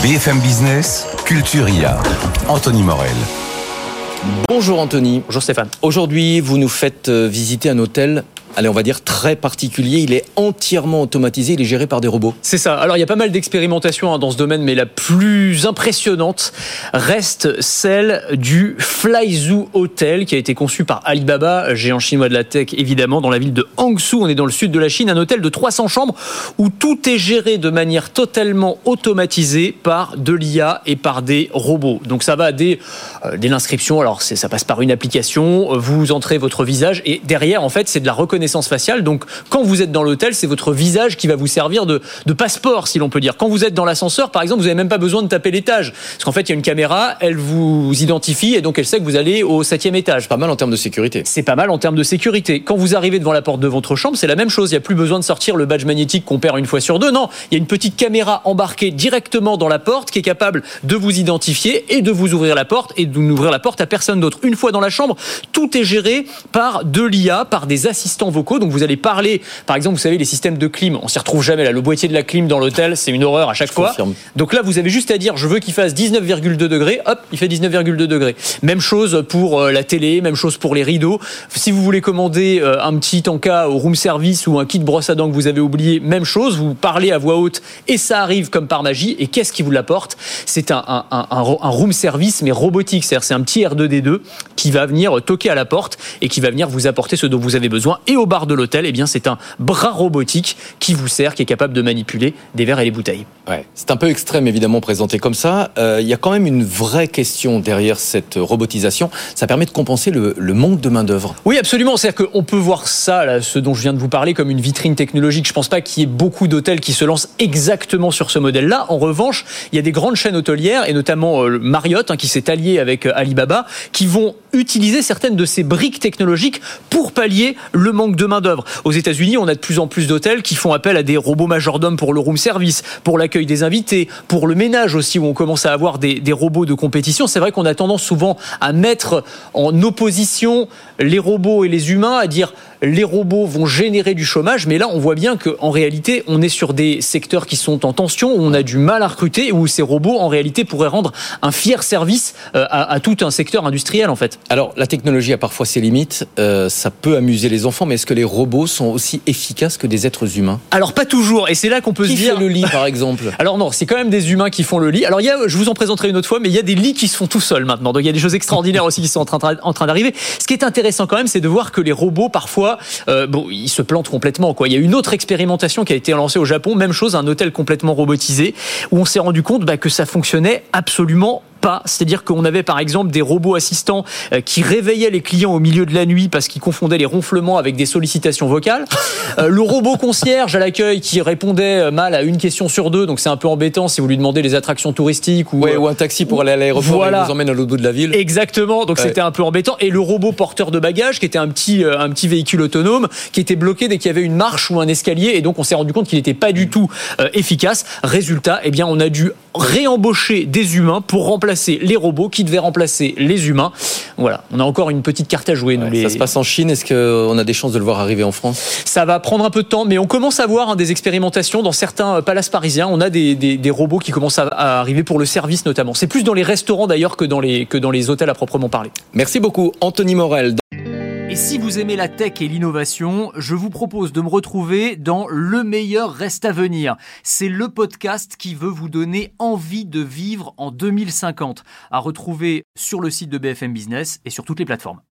BFM Business, Culture IA. Anthony Morel. Bonjour Anthony. Bonjour Stéphane. Aujourd'hui, vous nous faites visiter un hôtel, on va dire très particulier. Il est entièrement automatisé, il est géré par des robots. C'est ça. Alors, il y a pas mal d'expérimentations dans ce domaine, mais la plus impressionnante reste celle du Flyzoo Hotel, qui a été conçu par Alibaba, géant chinois de la tech, évidemment, dans la ville de Hangzhou. On est dans le sud de la Chine, un hôtel de 300 chambres où tout est géré de manière totalement automatisée par de l'IA et par des robots. Donc, ça va dès l'inscription. Alors, ça passe par une application. Vous entrez votre visage et derrière, en fait, c'est de la reconnaissance faciale. Donc, quand vous êtes dans l'hôtel, c'est votre visage qui va vous servir de passeport, si l'on peut dire. Quand vous êtes dans l'ascenseur, par exemple, vous n'avez même pas besoin de taper l'étage. Parce qu'en fait, il y a une caméra, elle vous identifie et donc elle sait que vous allez au 7e étage. Pas mal en termes de sécurité. C'est pas mal en termes de sécurité. Quand vous arrivez devant la porte de votre chambre, c'est la même chose. Il n'y a plus besoin de sortir le badge magnétique qu'on perd une fois sur deux. Non, il y a une petite caméra embarquée directement dans la porte qui est capable de vous identifier et de vous ouvrir la porte et de n'ouvrir la porte à personne d'autre. Une fois dans la chambre, tout est géré par de l'IA, par des assistants vocaux. Donc vous allez parler, par exemple, vous savez, les systèmes de clim, on s'y retrouve jamais là. Le boîtier de la clim dans l'hôtel, c'est une horreur à chaque fois. Confirme. Donc là, vous avez juste à dire, je veux qu'il fasse 19,2 degrés. Hop, il fait 19,2 degrés. Même chose pour la télé, même chose pour les rideaux. Si vous voulez commander un petit tanka au room service ou un kit brosse à dents que vous avez oublié, même chose. Vous parlez à voix haute et ça arrive comme par magie. Et qu'est-ce qui vous l'apporte ? C'est un room service mais robotique. C'est-à-dire, c'est un petit R2D2 qui va venir toquer à la porte et qui va venir vous apporter ce dont vous avez besoin. Et au bar de l'hôtel, eh bien, c'est un bras robotique qui vous sert, qui est capable de manipuler des verres et les bouteilles. Ouais, c'est un peu extrême, évidemment, présenté comme ça. Il y a quand même une vraie question derrière cette robotisation. Ça permet de compenser le manque de main-d'œuvre. Oui, absolument. C'est-à-dire qu'on peut voir ça, là, ce dont je viens de vous parler, comme une vitrine technologique. Je ne pense pas qu'il y ait beaucoup d'hôtels qui se lancent exactement sur ce modèle-là. En revanche, il y a des grandes chaînes hôtelières, et notamment Marriott, qui s'est allié avec Alibaba, qui vont utiliser certaines de ces briques technologiques pour pallier le manque de main-d'œuvre. Aux États-Unis, on a de plus en plus d'hôtels qui font appel à des robots majordomes pour le room service, pour l'accueil des invités, pour le ménage aussi, où on commence à avoir des robots de compétition. C'est vrai qu'on a tendance souvent à mettre en opposition les robots et les humains, à dire les robots vont générer du chômage, mais là on voit bien qu'en réalité on est sur des secteurs qui sont en tension, où on a du mal à recruter, où ces robots en réalité pourraient rendre un fier service à tout un secteur industriel en fait. Alors la technologie a parfois ses limites, ça peut amuser les enfants, mais est-ce que les robots sont aussi efficaces que des êtres humains ? Alors pas toujours, et c'est là qu'on peut se dire... Qui fait le lit par exemple ? Alors non, c'est quand même des humains qui font le lit. Alors je vous en présenterai une autre fois, mais il y a des lits qui se font tout seuls maintenant, donc il y a des choses extraordinaires aussi qui sont en train d'arriver. Ce qui est intéressant quand même, c'est de voir que les robots parfois, ils se plantent complètement, quoi. Il y a une autre expérimentation qui a été lancée au Japon, même chose, un hôtel complètement robotisé, où on s'est rendu compte que ça fonctionnait absolument pas. C'est-à-dire qu'on avait par exemple des robots assistants qui réveillaient les clients au milieu de la nuit parce qu'ils confondaient les ronflements avec des sollicitations vocales. Le robot concierge à l'accueil qui répondait mal à une question sur deux, donc c'est un peu embêtant si vous lui demandez les attractions touristiques ou un taxi pour aller à l'aéroport, voilà. Et vous emmène à l'autre bout de la ville. Exactement, donc c'était un peu embêtant. Et le robot porteur de bagages qui était un petit véhicule autonome qui était bloqué dès qu'il y avait une marche ou un escalier, et donc on s'est rendu compte qu'il n'était pas du tout efficace. Résultat, on a dû réembaucher des humains pour remplacer les robots qui devaient remplacer les humains. Voilà, on a encore une petite carte à jouer. Ça se passe en Chine, est-ce qu'on a des chances de le voir arriver en France ? Ça va prendre un peu de temps, mais on commence à voir des expérimentations dans certains palaces parisiens. On a des robots qui commencent à arriver pour le service notamment. C'est plus dans les restaurants d'ailleurs que dans les hôtels à proprement parler. Merci beaucoup, Anthony Morel. Et si vous aimez la tech et l'innovation, je vous propose de me retrouver dans Le meilleur reste à venir. C'est le podcast qui veut vous donner envie de vivre en 2050, à retrouver sur le site de BFM Business et sur toutes les plateformes.